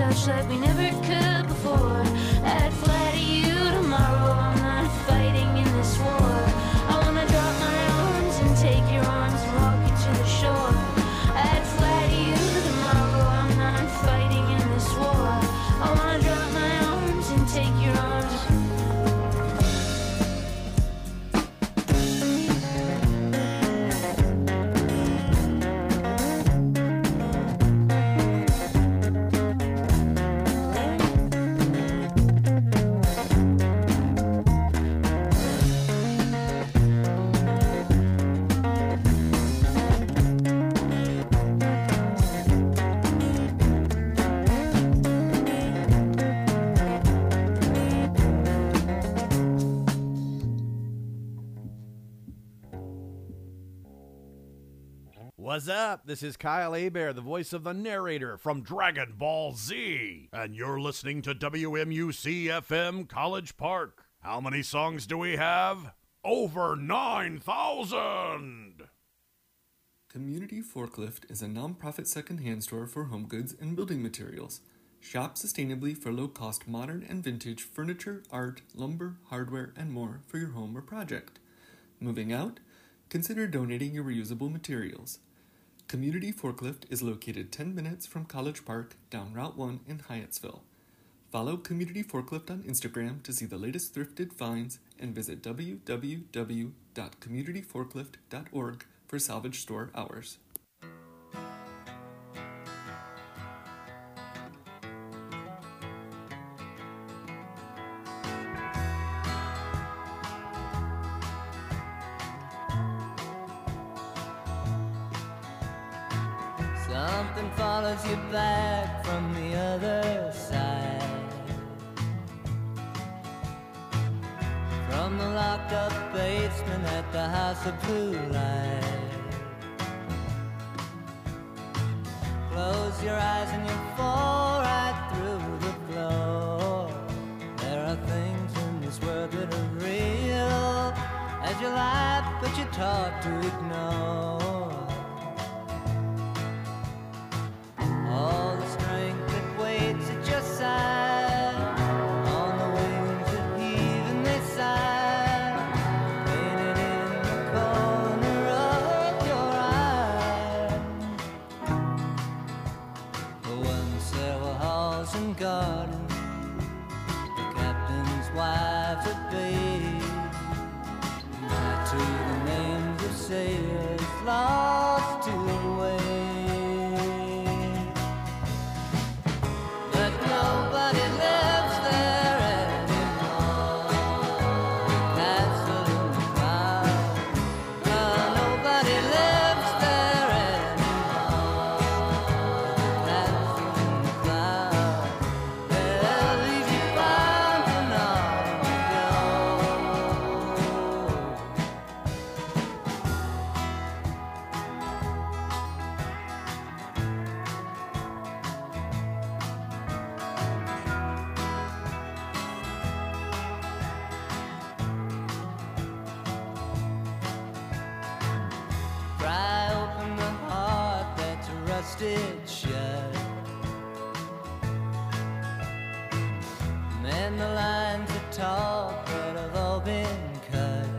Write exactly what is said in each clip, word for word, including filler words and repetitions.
touch like we never could before. I'd fly to you tomorrow, I'm not fighting in this war. I wanna drop my arms and take your arms and walk you to the shore. I'd fly to you tomorrow, I'm not fighting in this war. I wanna drop my arms and take your arms. What's up? This is Kyle Hebert, the voice of the narrator from Dragon Ball Z. And you're listening to W M U C F M College Park. How many songs do we have? Over nine thousand! Community Forklift is a non-profit second-hand store for home goods and building materials. Shop sustainably for low-cost modern and vintage furniture, art, lumber, hardware, and more for your home or project. Moving out? Consider donating your reusable materials. Community Forklift is located ten minutes from College Park down Route one in Hyattsville. Follow Community Forklift on Instagram to see the latest thrifted finds and visit w w w dot community forklift dot org for salvage store hours. Something follows you back from the other side, from the locked up basement at the House of Blue Light. Close your eyes and you'll fall right through the floor. There are things in this world that are real as your life, but you're taught to ignore. All the strength that waits at your side, on the wings that heave and they sigh, painted in the corner of your eye. For once there were halls and gardens, the captain's wives at bay, tied to the names of sailors lost to the way. Nobody lives there anymore. Castle in the clouds. No, nobody lives there anymore. Castle in the clouds. They'll leave you bound for naught to go. Pry open the heart that's rusted shut. Mend the lines of talk that have all been cut.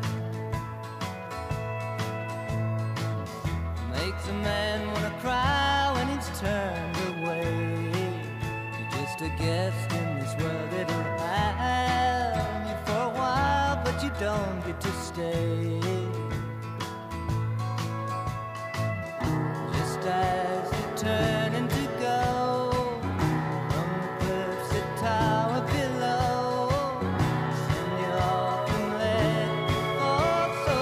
Makes a man wanna cry when he's turned away. You're just a guest in this world that'll have you for a while, but you don't get to stay. Just as you're turning to go from the cliffs that tower below, send you off and let you fall so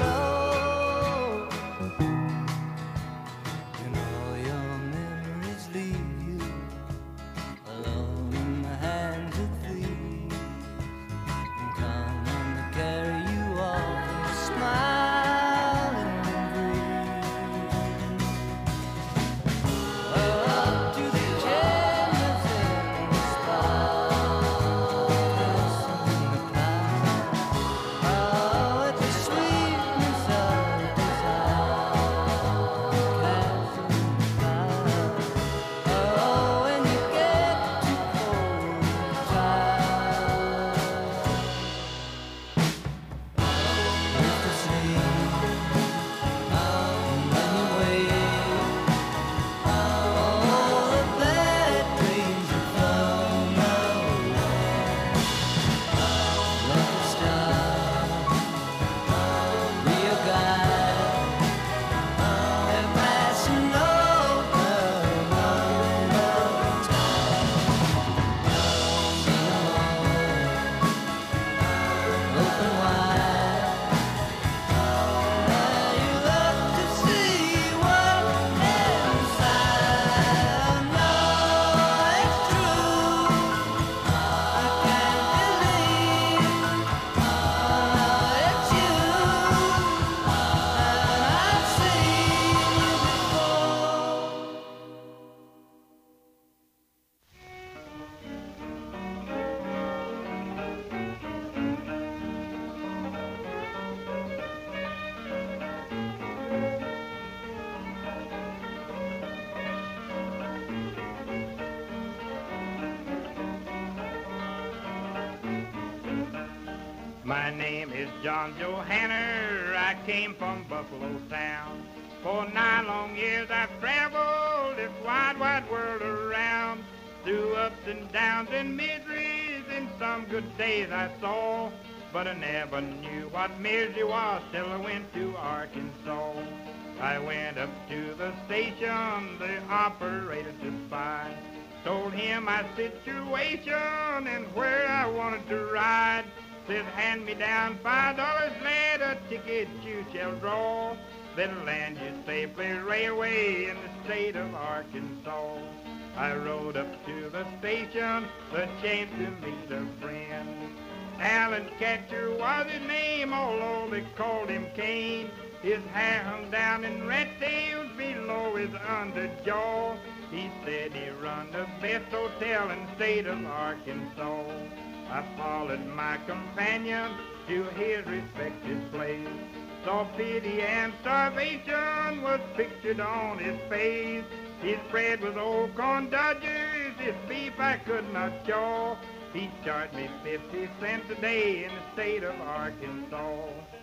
slow, and all your memories leave you alone in the hands of thieves, and come on to carry you off and My name is John Johanner. I came from Buffalo Town. For nine long years I've traveled this wide, wide world around. Through ups and downs and miseries, and some good days I saw. But I never knew what misery was till I went to Arkansas. I went up to the station, the operator to spy. Told him my situation and where I wanted to ride. Said, hand me down five dollars, lad, a ticket you shall draw. That'll land you safely railway in the state of Arkansas. I rode up to the station, the chance to meet a friend. Alan Catcher was his name, although they called him Kane. His hair hung down in rat tails below his underjaw. He said he run the best hotel in the state of Arkansas. I followed my companion to his respected place. Saw pity and starvation was pictured on his face. His bread was old corn dodgers, his beef I could not chaw. He charged me fifty cents a day in the state of Arkansas.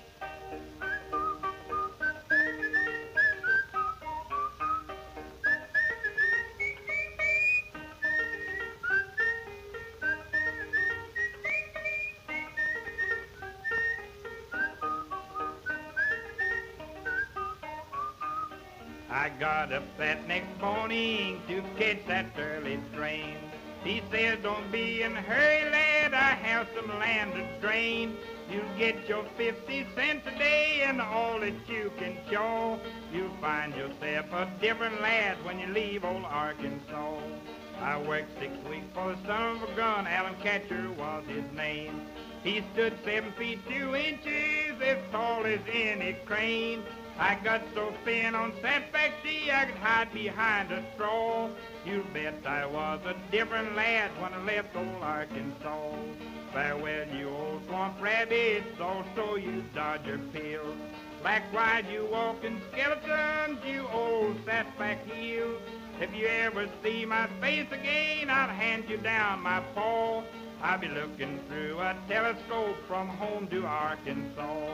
I got up that next morning to catch that early train. He says, don't be in a hurry, lad, I have some land to drain. You'll get your fifty cents a day and all that you can chaw. You'll find yourself a different lad when you leave old Arkansas. I worked six weeks for the son of a gun, Alan Catcher was his name. He stood seven feet two inches, as tall as any crane. I got so thin on Sandback Sea I could hide behind a straw. You bet I was a different lad when I left old Arkansas. Farewell, you old swamp rabbits, also you Dodger pills. Likewise, you walking skeletons, you old Sandback heel. If you ever see my face again, I'll hand you down my paw. I'll be looking through a telescope from home to Arkansas.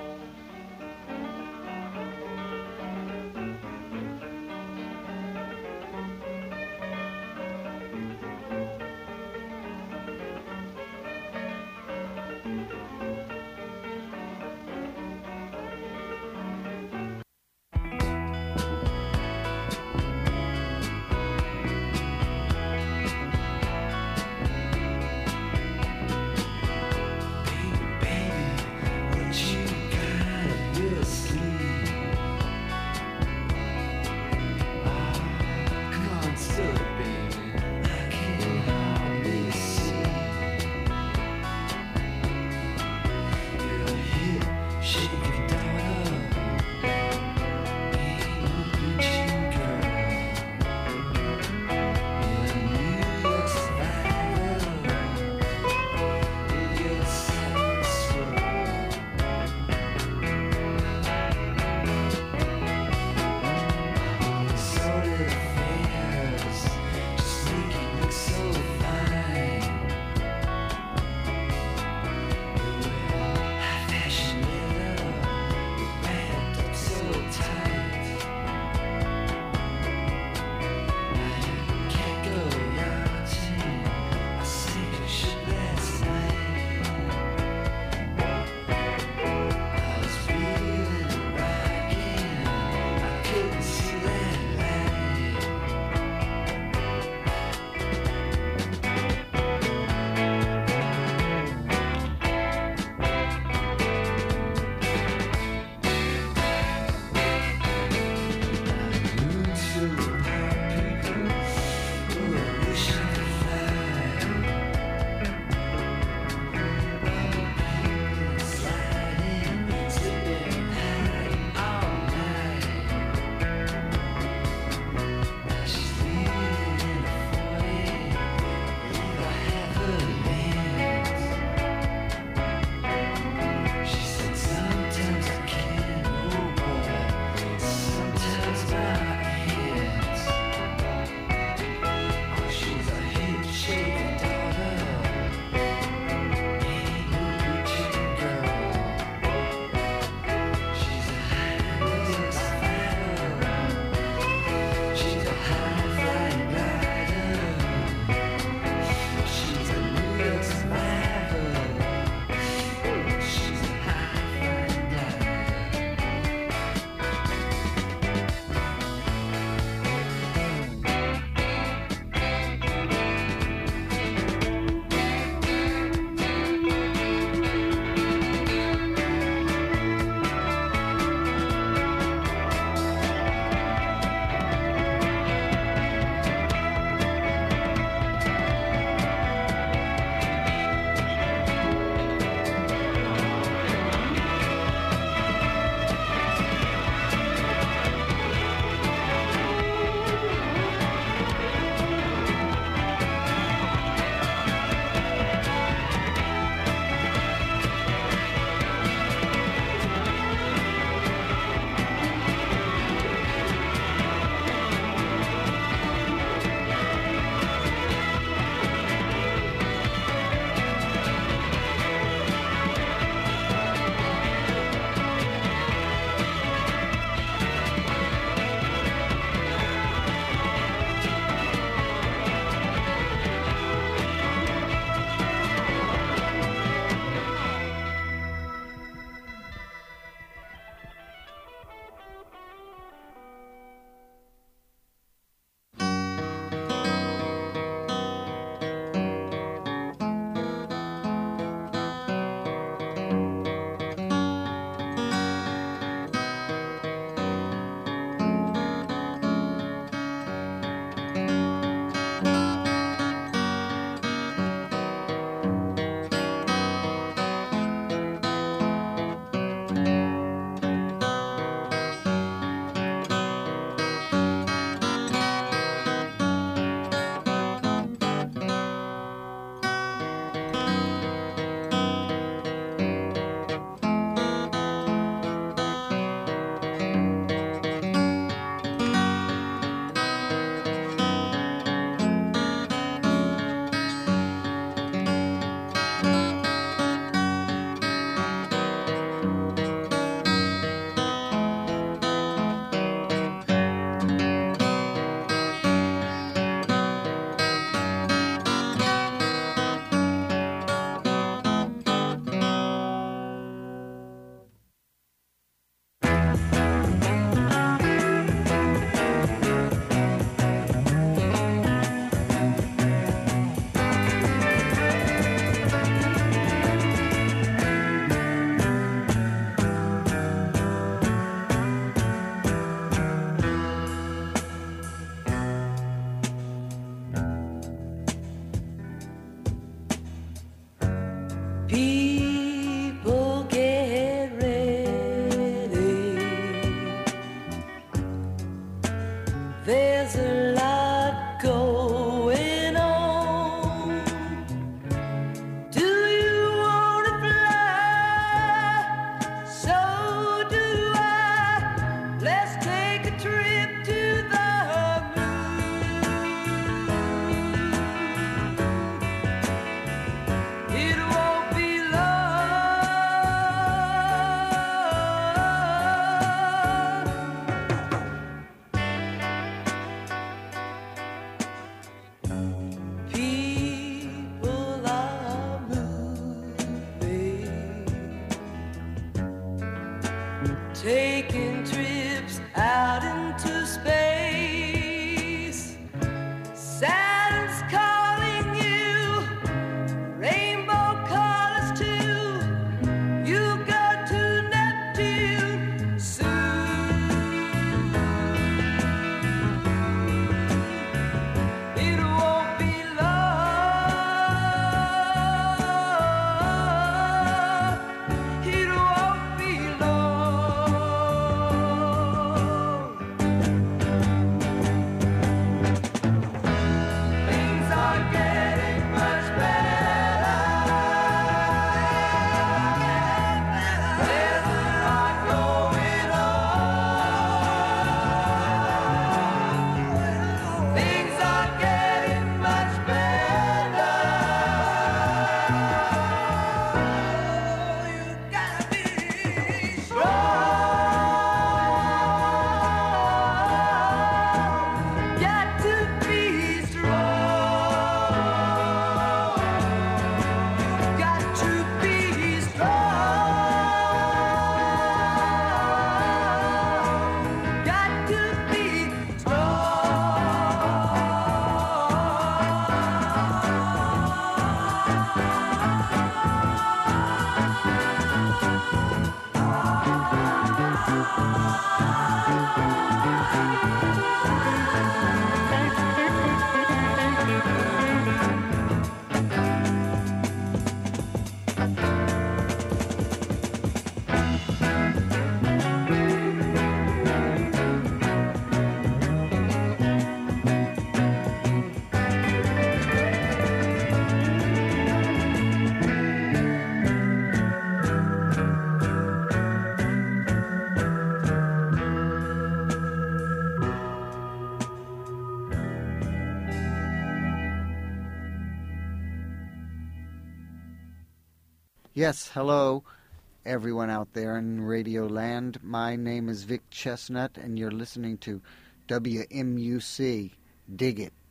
What you got? Yes, hello, everyone out there in Radio Land. My name is Vic Chestnut, and you're listening to W M U C. Dig it.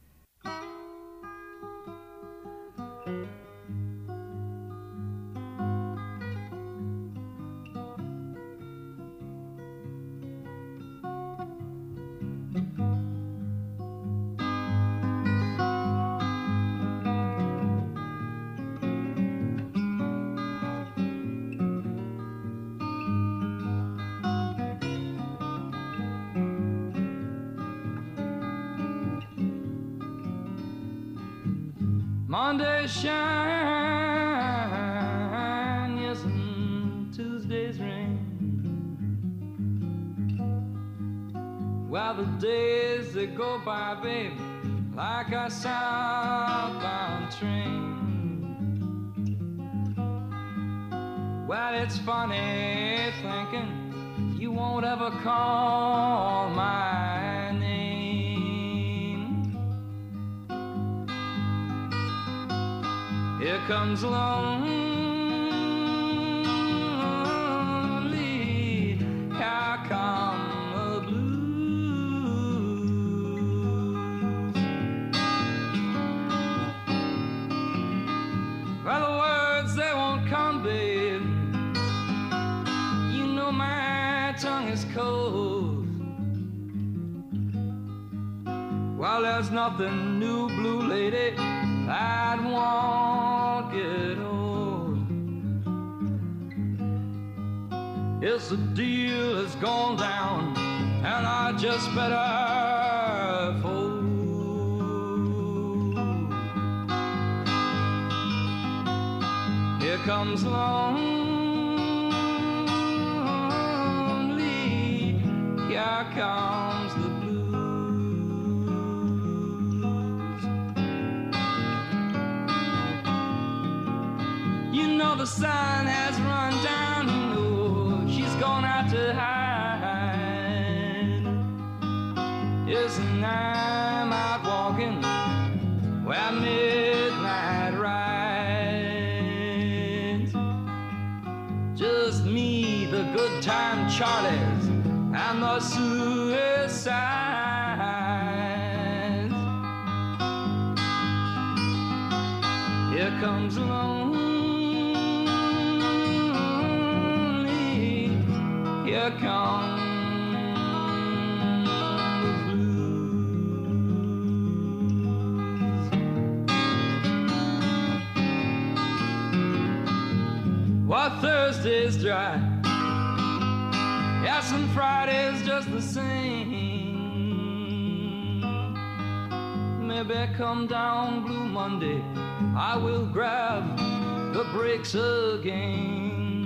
Monday shine, yes, and Tuesdays rain. Well, the days that go by, babe, like a southbound train. Well, it's funny thinking you won't ever call my name. Here comes lonely, here come the blues. Well, the words, they won't come, babe. You know my tongue is cold. Well, there's nothing new, blue lady, that won't get old. It's a deal that's gone down, and I just better fold. Here comes lonely, here comes the the sun has run down, you know, she's gone out to hide. Yes, and I'm out walking where midnight rides. Just me, the good time Charlies, and the suicides. Here comes along. Here comes the blues. Well, Thursday's dry, yes, and Friday's just the same. Maybe come down Blue Monday, I will grab the brakes again.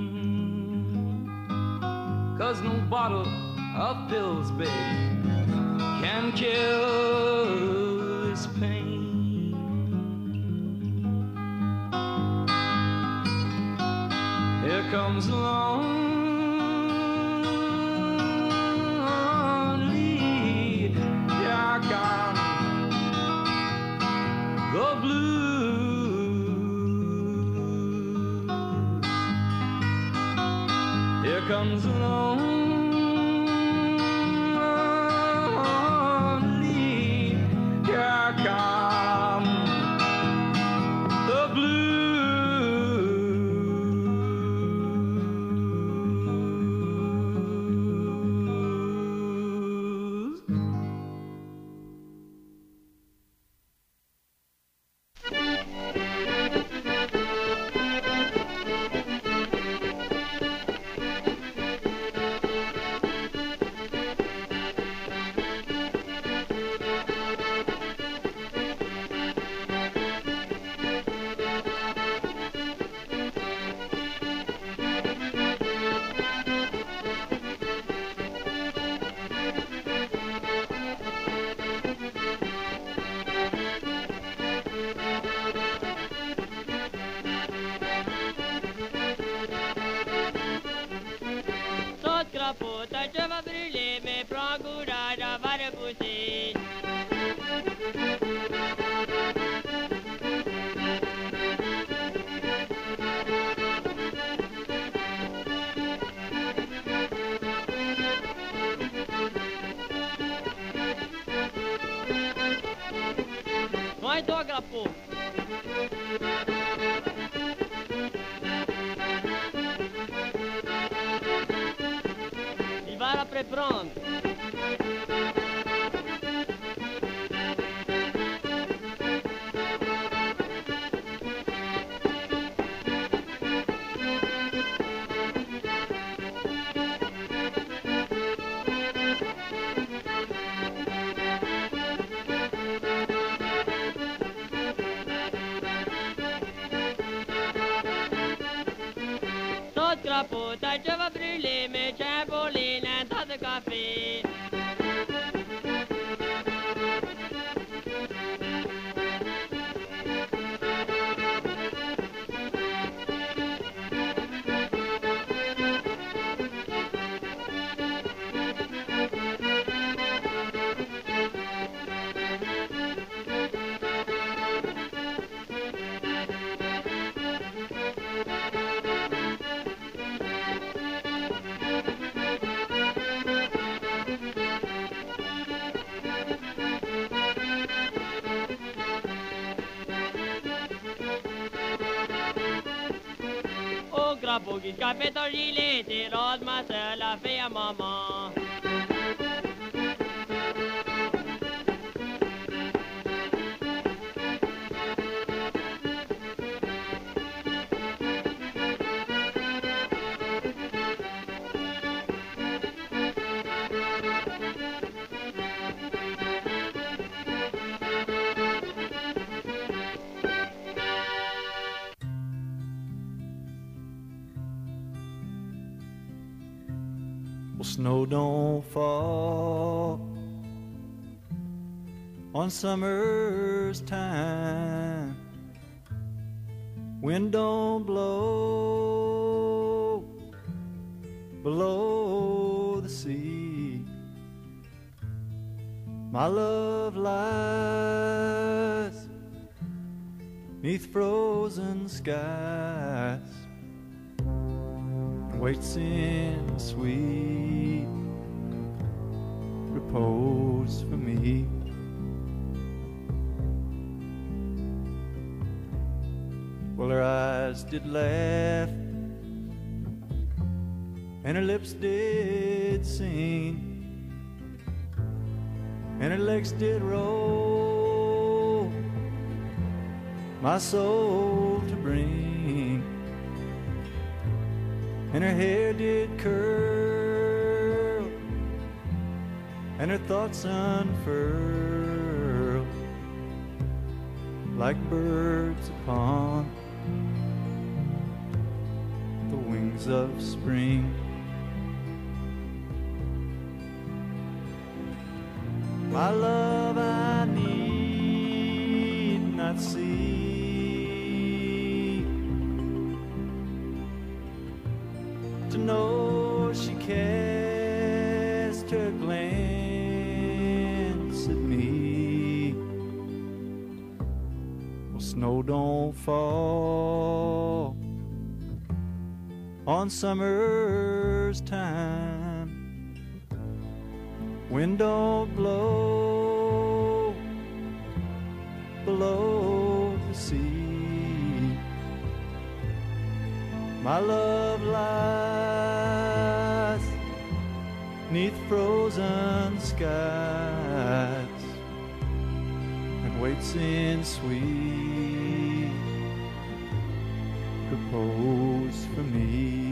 'Cause no bottle of pills, babe, can kill this pain. Here comes lonely, here comes the blues. Here comes lonely, here come the blues. Puta, je vais brûler mes bras courage à va repousser. Crapaud. Il va la préprendre. Saute crapaud, ta je va brûler, mais tiens pour les nains, tas de café. Au crapaud qui café ton gilet, t'es rose ma soeur, la fait à maman. Well, snow don't fall on summer's time. Wind don't blow below the sea. My love lies neath frozen skies, waits in sweet repose for me. Well, her eyes did laugh and her lips did sing and her legs did roll my soul to bring, and her hair did curl and her thoughts unfurl like birds upon the wings of spring. My love I need not see to know she cast her glance at me. Well, snow don't fall on summer's time. Wind don't blow below the sea. My love lies neath frozen skies and waits in sweet repose for me.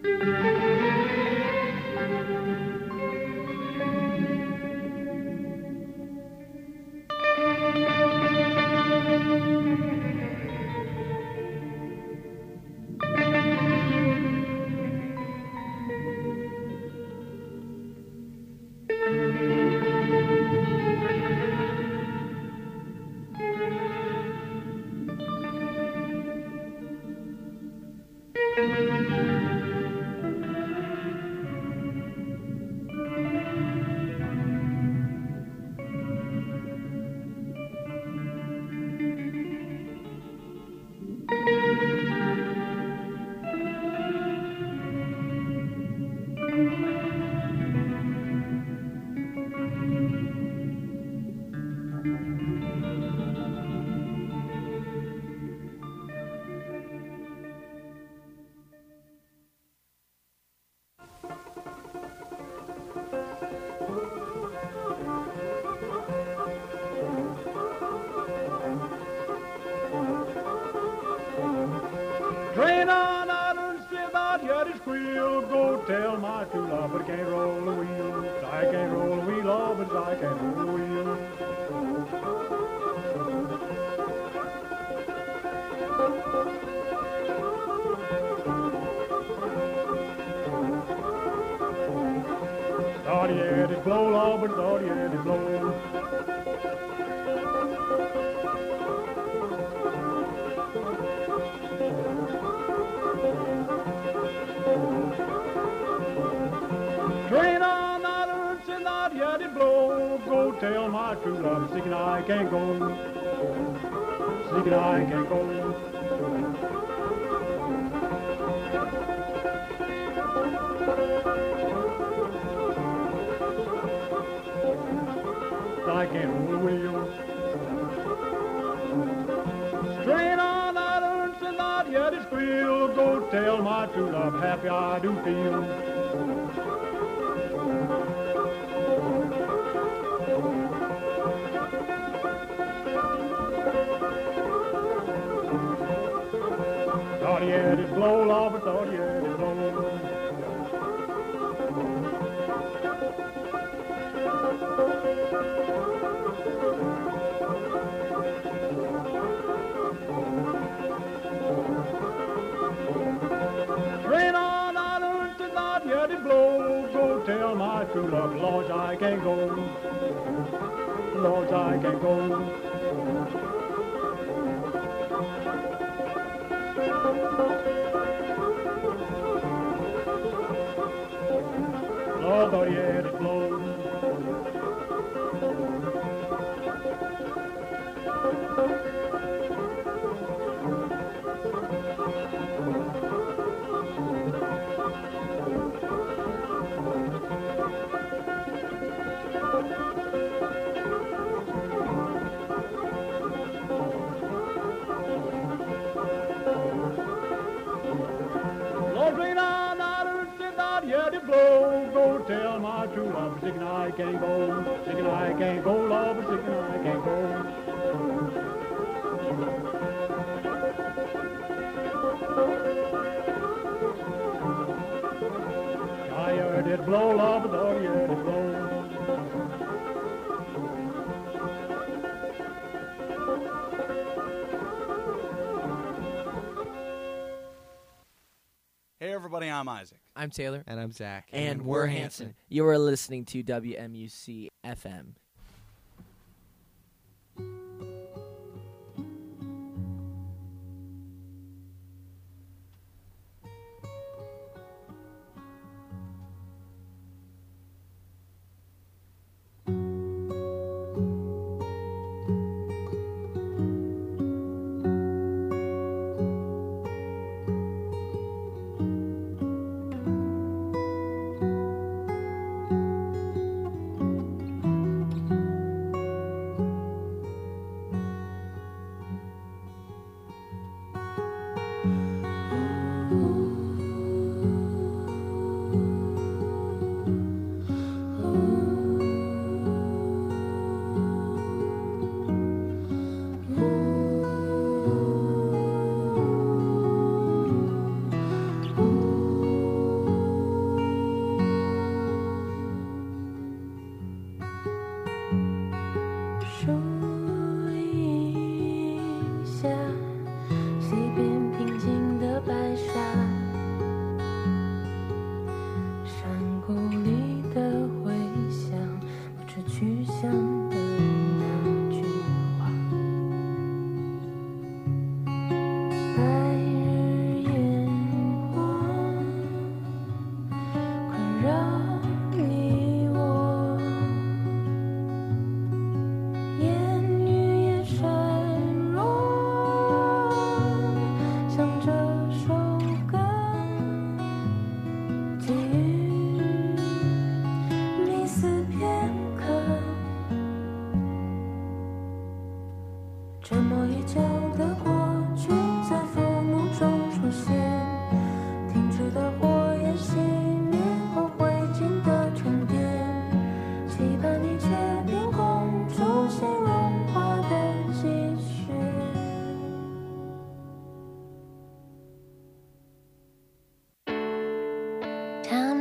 Train on out and still not yet is squeal. Go tell my true love, but I can't roll the wheel. I can't roll the wheel, oh, but I can't roll the wheel. Thought he had it blow, Lord, but thought he had it blow. Train on not earth and not yet it blow. Go tell my true love, sick and I can't go. Sick and I can't go. I can't roll the wheel. Strain on that earth and not yet it's squeal. Go tell my true love, happy I do feel. Thought he had his blow, Lord, but thought he had his blow. Rain on out earth and not yet it blow. Go tell my true love, Lord, I can't go. Lord, I can't go. Lord, thought he had it blow. Lord, rain on out earth and not yet it blow. Go tell my true love, sick and I can't go. Sick and I can't go, Lord, but sick and I can't go. I heard it blow, Lord, but thought you heard it blow. Hey everybody, I'm Isaac. I'm Taylor. And I'm Zach. And, and we're Hanson. Hanson. You are listening to W M U C F M.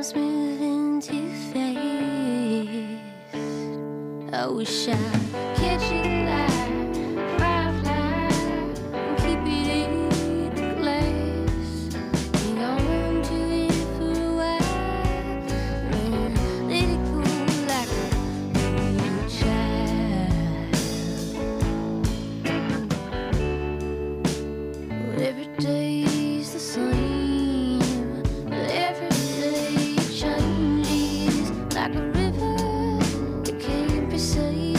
time's moving too fast. I wish I could catch it like firefly and keep it in the glass. Hang on to it for a while, then let it go like a little child. Well, every day's the same, but every day changes like a river that can't be saved.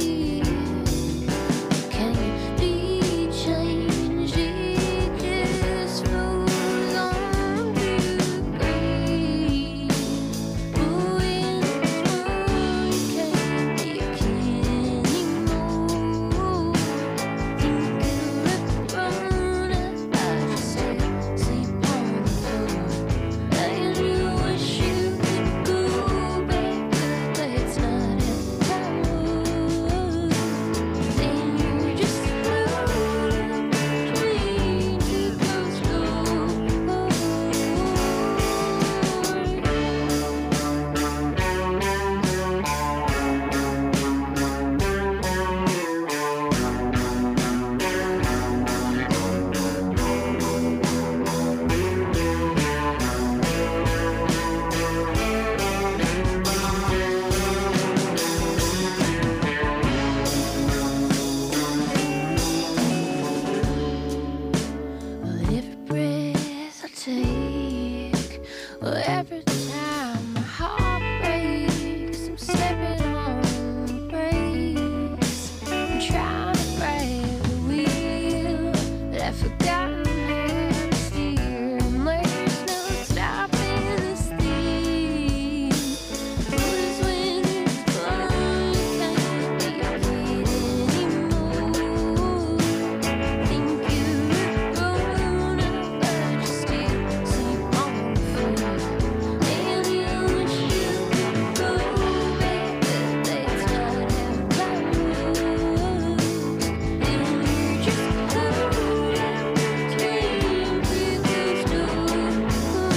Can't be changed, it just flows on to the grave. But when it's gone, you can't be a kid anymore. Think you're grown up, I just still sleep on the floor. And you wish you could go back, but that's not how time moves. Then you're just floating between two ghost doors. Well, every breath I take, well, every time my heart breaks, I'm stepping on the brakes. I'm trying to grab the wheel, but I've forgotten how to steer. And there's no stopping this thing. Cause when it's gone, you can't be a kid anymore. Think you're grown up, but you still sleep on the floor. And you wish you could go back, but that's not how time moves. And you're just floating between two ghost doors.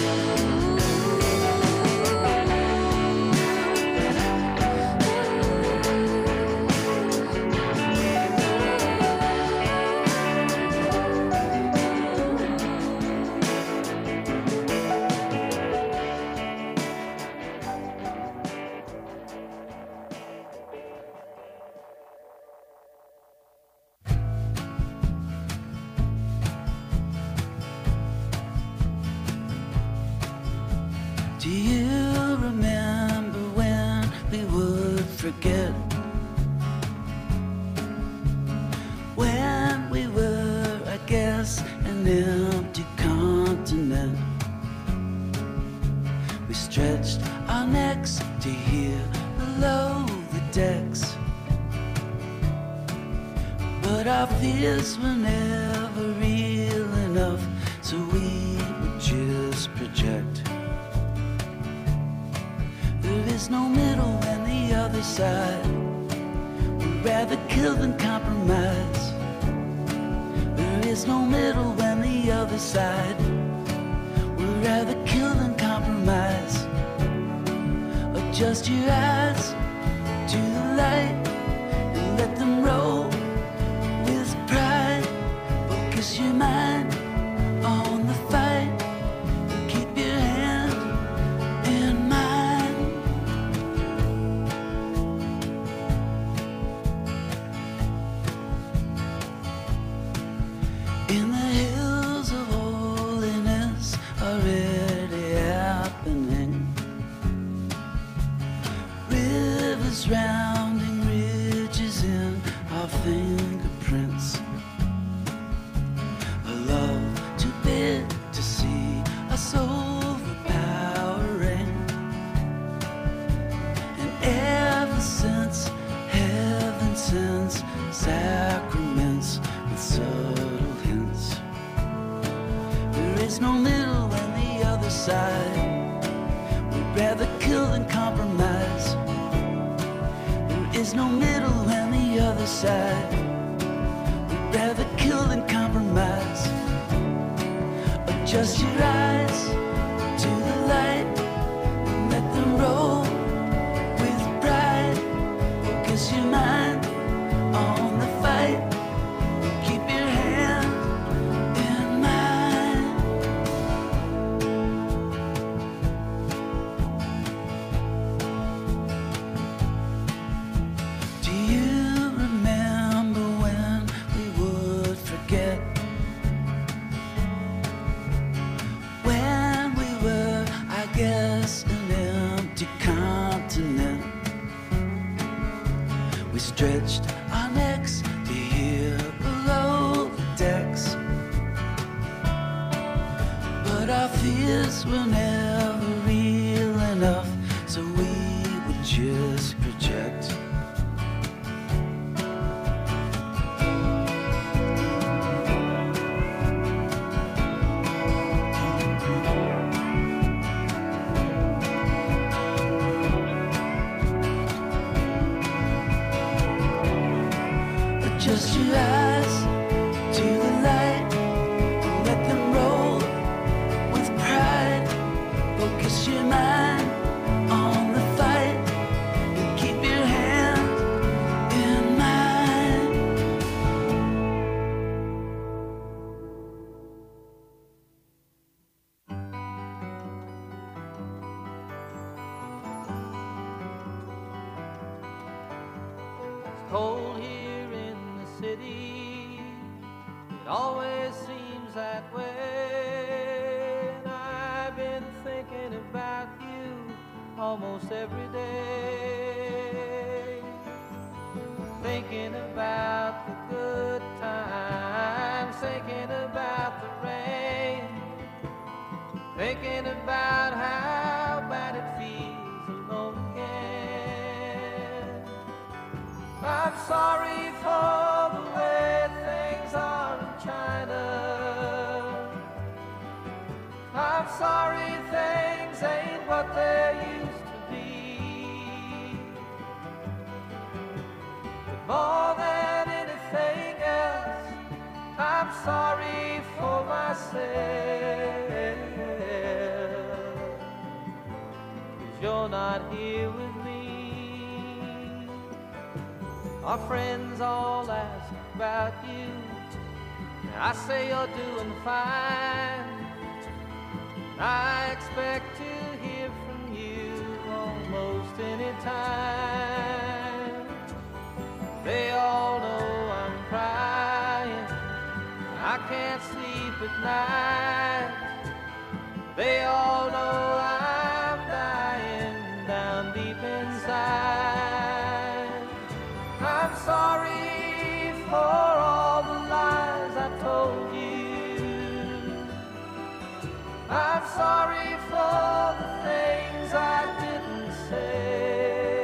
Do you remember when we would forget? When we were, I guess, an empty continent. We stretched our necks to hear below the decks. But our fears were never real enough, so we would just project. There is no middle and the other side. We'd rather kill than compromise. There is no middle and the other side. We'd rather kill than compromise. Adjust your eyes to the light and let them roll with pride. Focus your mind on the fight and keep your hand in mine. In the hills of holiness already happening. Rivers rounding ridges in our fingerprints. A love too big to see us overpowering. And ever since heaven sends sacraments with subtle hints. There is no middle and the other side. We'd rather kill than compromise. There is no middle and the other side. We'd rather kill than compromise. Adjust your eyes to the light stretched our necks to here below the decks. But our fears were never real enough, so we would just project. Adjust your eyes to the light and let them roll with pride. Focus your mind on the fight and keep your hand in mine. It's cold here in the city. It always seems that way. And I've been thinking about you almost every day. Thinking about the good times, thinking about the rain, thinking about how bad it feels alone again. I'm sorry for the way things are in China. I'm sorry things ain't what they used to be. But more than anything else, I'm sorry for myself. 'Cause you're not here with me. Our friends all ask about you. I say you're doing fine. I expect to hear from you almost any time. They all know I'm crying. I can't sleep at night. They all know I'm dying down deep inside. I'm sorry for all the lies I told you. I'm sorry for the things I didn't say.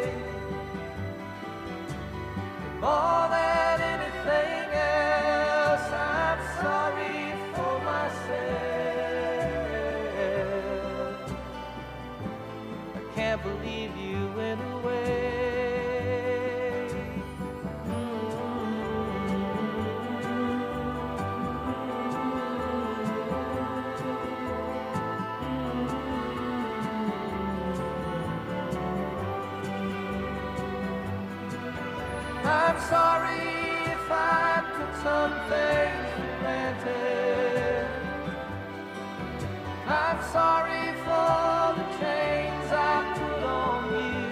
But more than anything else, I'm sorry for myself. I can't believe you went away. I'm sorry if I took some things for granted. I'm sorry for the chains I put on you.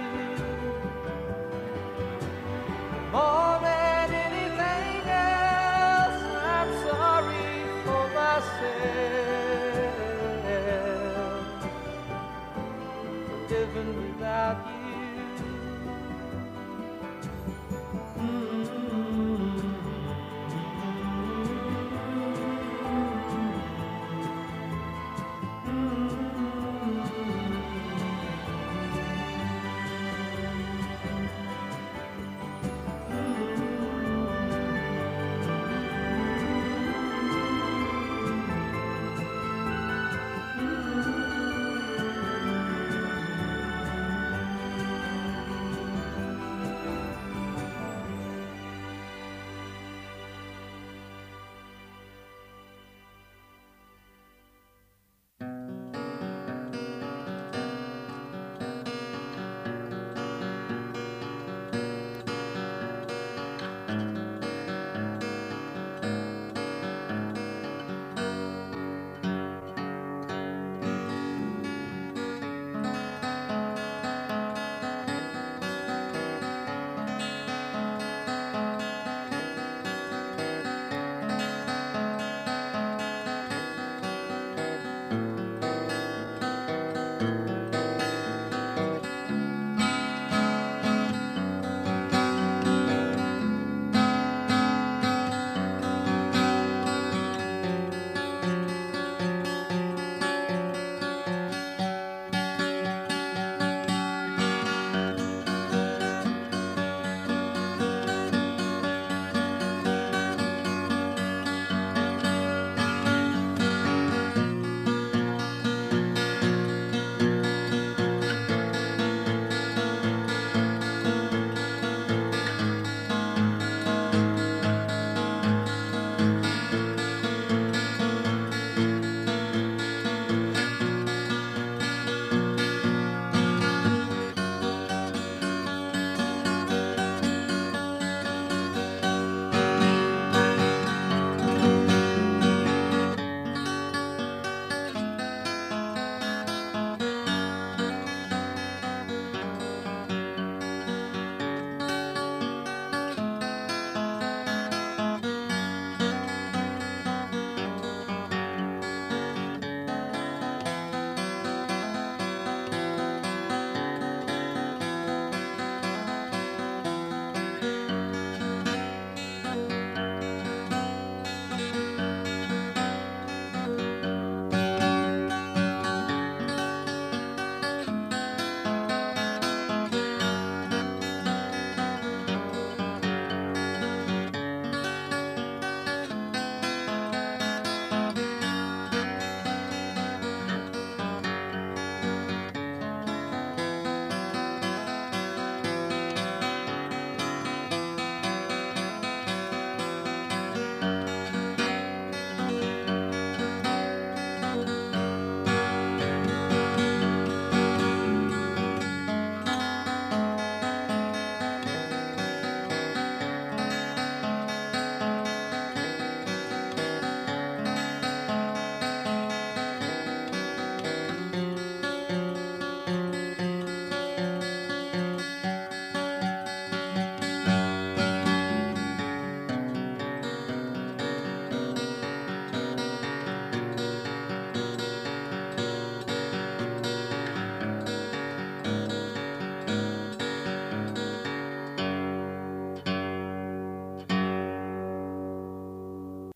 More than anything else, I'm sorry for myself. For living without you.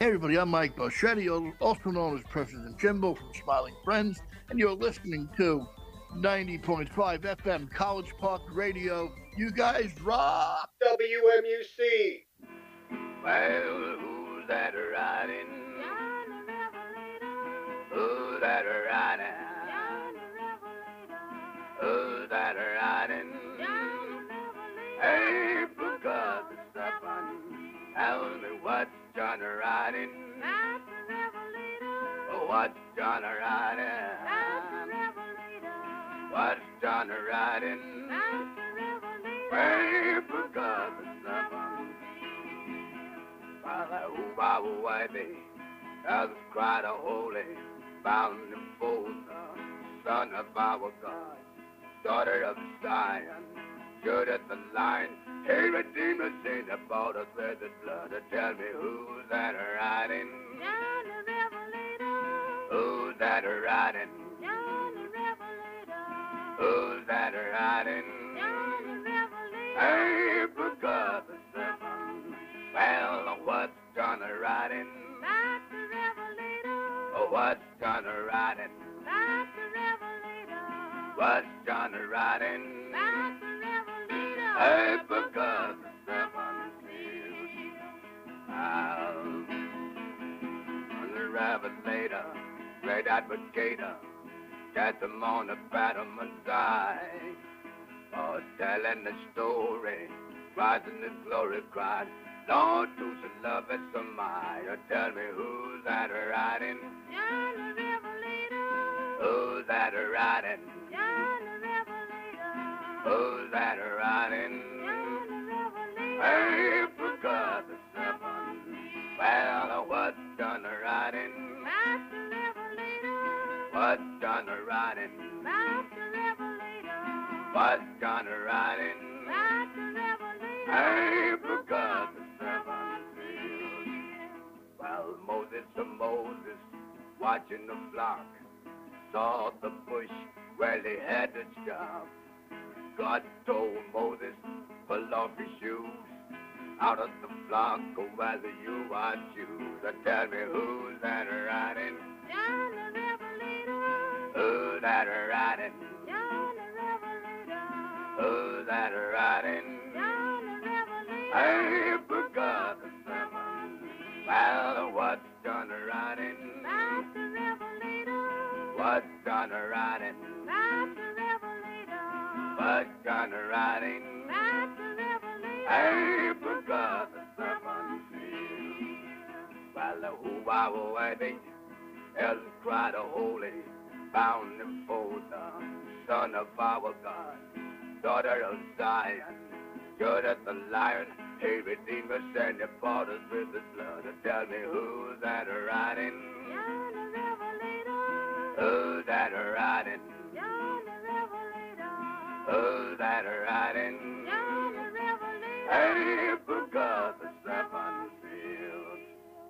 everybody, I'm Mike Boschetti, also known as President Jimbo from Smiling Friends, and you're listening to ninety point five F M College Park Radio. You guys rock! W M U C! Well, who's that riding? Who's that riding? Who's that riding? Hey, book of the steppin', tell me what's John riding? What's John riding? What's John riding? Hey, book of the steppin', while oh, wow, baby, as cried a holy, bound and bold, son of our God, daughter of Zion, good at the line. Hey, Redeemer, sing about us with the blood. Tell me who's that riding? John the Revelator. Who's that riding? John the Revelator. Who's that riding? John the Revelator. Hey, book of the seven. Well, what's John riding? That's the Revelator. Oh, what's John riding? That's the Revelator. What's John riding? That's the Revelator. Hey, book of the seven seals. I'm the Revelator, great advocator, got them on the battleman's side. Oh, telling the story, rising the glory cried. Lord, who's the love is so mighty. Tell me who's that riding? John the Revelator. Who's that riding? John the Revelator. Who's that riding? John the Revelator. Hey, book of the seven. Well, what's John riding? That's the Revelator. What's John riding? That's the Revelator. What's John riding? That's the Revelator. Hey, book of the seven seals. Well, Moses to Moses, watching the flock, saw the bush where they had to stop. God told Moses, pull off your shoes, out of the flock, go whether you are Jews. Tell me who's that riding? John the Revelator. Who's that riding? John the Revelator. Who's that riding? John the Revelator. Hey, book of the seven. Well, what's John riding? That's the Revelator. What's John riding? That's the Revelator. What's John riding? That's the Revelator. Hey, book of the seven seals. Well, who I will wait, Ellen cried a holy, bound and fold, son of our God, daughter of Zion, good as the lion. Hey, Redeemer, send your borders with his blood. Tell me who's that riding? John the Revelator. Who's that riding? John the Revelator. Who's that riding? John the Revelator. Hey, book of the seven seals.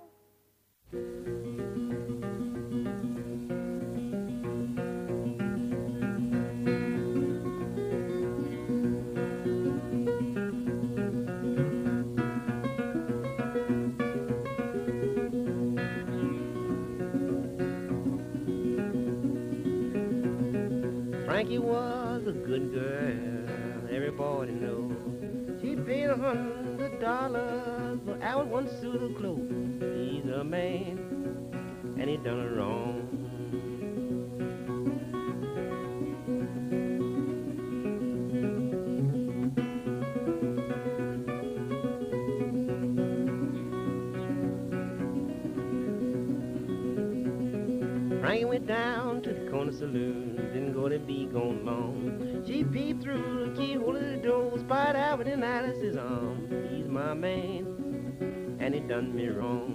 Frankie was a good girl, everybody knows. She paid a hundred dollars for our one suit of clothes. He's a man, and he done her wrong. Frankie went down to the corner saloon, didn't go to be gone long. She peeped through the keyhole of the door, spied Albert in Alice's arm. He's my man, and he done me wrong.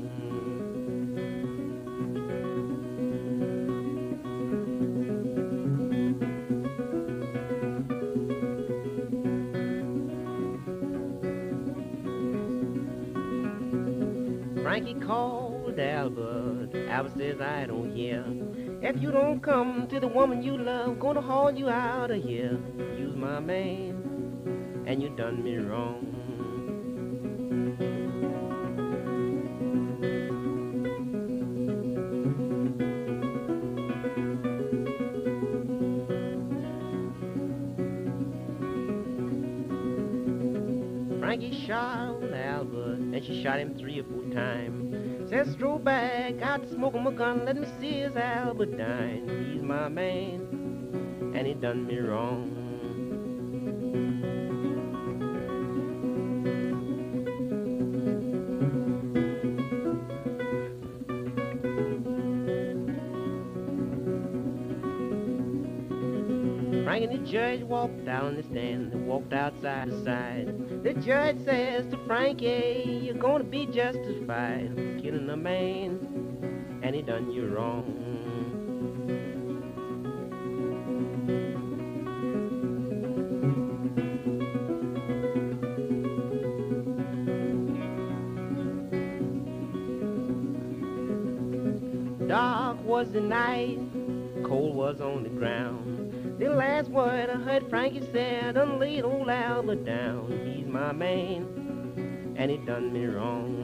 Frankie called Albert. Albert says, I don't hear. If you don't come to the woman you love, gonna haul you out of here. You's my man, and you done me wrong. Frankie shot old Albert, and she shot him three or four times. Says, stroll back out to smoke him a gun, let me see his Albert dine. He's my man, and he done me wrong. Frank and the judge walked out on the stand and walked outside the side. The judge says to Frankie, you're gonna be justified for killing a man, and he done you wrong. Dark was the night, cold was on the ground. The last word I heard Frankie said, done laid old Albert down. He's my man, and he done me wrong.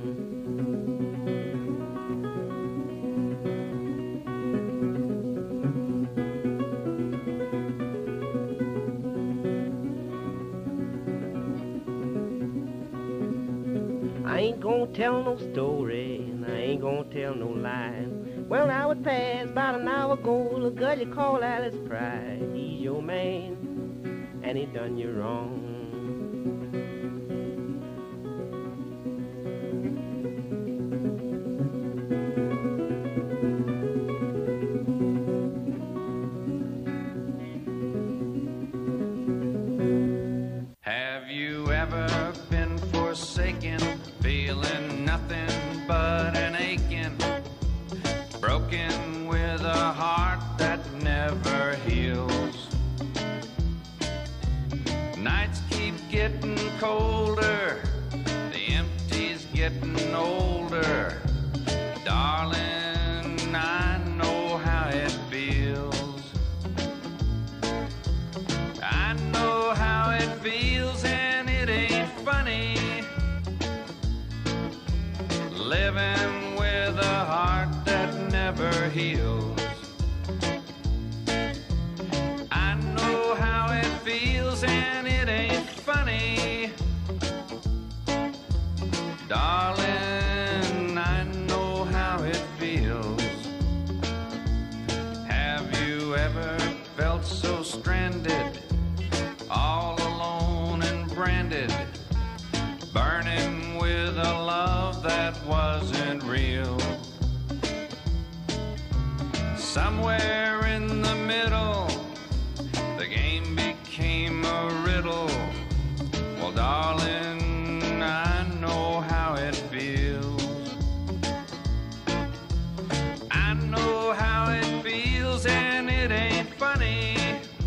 I ain't gonna tell no story, and I ain't gonna tell no lie. Well, I was past about an hour ago, the girl you call Alice Pride. He's your man, and he done you wrong. Have you ever been forsaken, feeling nothing but an aching? Broken with a heart that never heals. Nights keep getting colder, the empty's getting older. Darling, I know how it feels. I know how it feels, and it ain't funny living with a heart that never heals. I know how it feels, and it ain't funny. Darling, I know how it feels. Have you ever felt so stranded, all alone and branded, burning with a love that wasn't real? Somewhere in the middle, the game became a riddle. Well, darling, I know how it feels. I know how it feels, and it ain't funny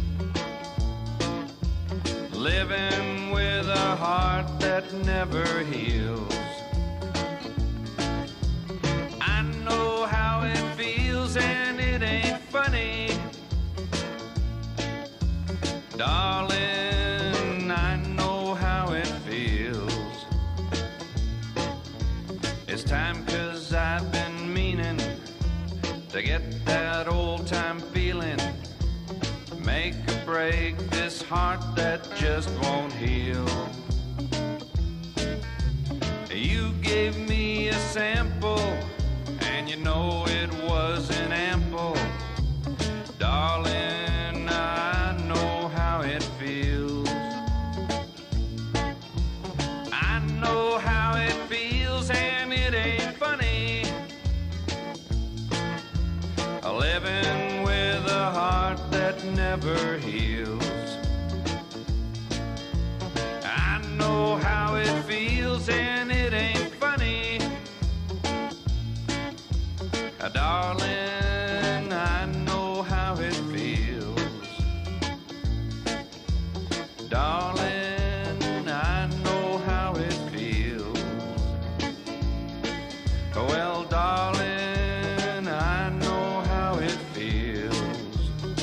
living with a heart that never heals. I know how it feels, and it ain't funny. Darling, I know how it feels. It's time, 'cause I've been meaning to get that old time feeling. Make or break this heart that just won't heal. You gave me a sample, and you know it wasn't ample. Darling, I know how it feels. I know how it feels, and it ain't funny living with a heart that never heals. I know how it feels, and it ain't funny. Darling, I know how it feels. Darling, I know how it feels. Well, darling, I know how it feels.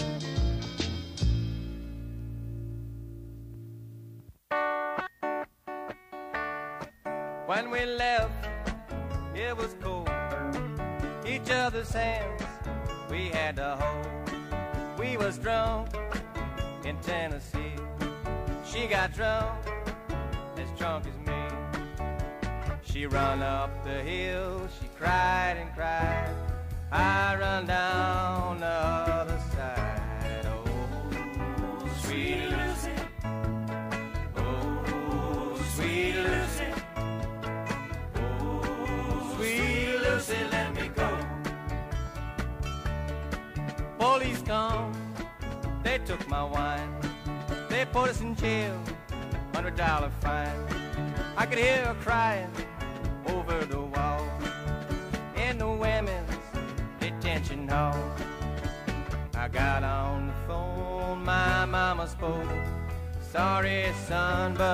When we left, it was cold. Each other's hands we had to hold. We was drunk in Tennessee. She got drunk as trunk is me. She run up the hill, she cried and cried. I run down the other side. Oh, sweet Lucy. Oh, sweet Lucy. Oh, sweet Lucy, let me go. Police come, they took my wine. They put us in jail, hundred dollar fine. I could hear her crying over the wall in the women's detention hall. I got on the phone, my mama spoke. Sorry, son, but